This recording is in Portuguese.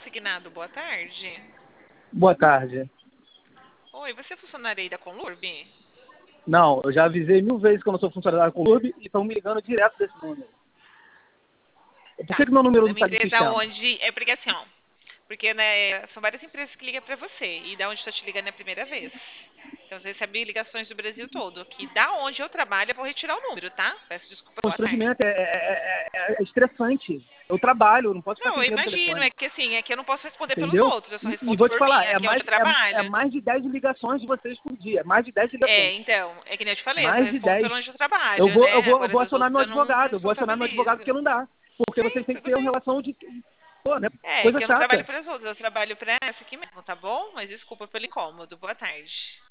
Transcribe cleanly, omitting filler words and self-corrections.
Consignado, boa tarde. Boa tarde. Oi, você é funcionária aí da Conlurb? Não, eu já avisei 1000 vezes que eu não sou funcionário da Clube e estão me ligando direto desse número. Por Tá. que meu número Da não minha está no empresa sistema? onde... É porque assim, ó. Porque, né, são várias empresas que ligam pra você. E da onde eu tô te ligando é a primeira vez. Então, você recebe ligações do Brasil todo. Que da onde eu trabalho, eu vou retirar o número, tá? Peço desculpa. Boa tarde. Constrangimento é estressante. Eu trabalho, eu não posso ficar Não, eu atendendo o imagino. telefone. É que assim, é que eu não posso responder pelos Entendeu? outros. Eu só E respondo vou te por mim, falar, aqui é onde eu trabalho. mais de 10 ligações de vocês por dia. Mais de 10 É, ligações. então, é que nem eu te falei, eu só Mais de respondo 10. pelo onde eu trabalho, né? Eu Agora vou das acionar outras meu eu não advogado. Eu vou acionar meu advogado porque responsabilizo. não dá. Porque vocês Sim, têm que tudo ter uma bem. relação de... Pô, né? É, Coisa que eu não trabalho chata. para as outras, eu trabalho para essa aqui mesmo, tá bom? Mas desculpa pelo incômodo. Boa tarde.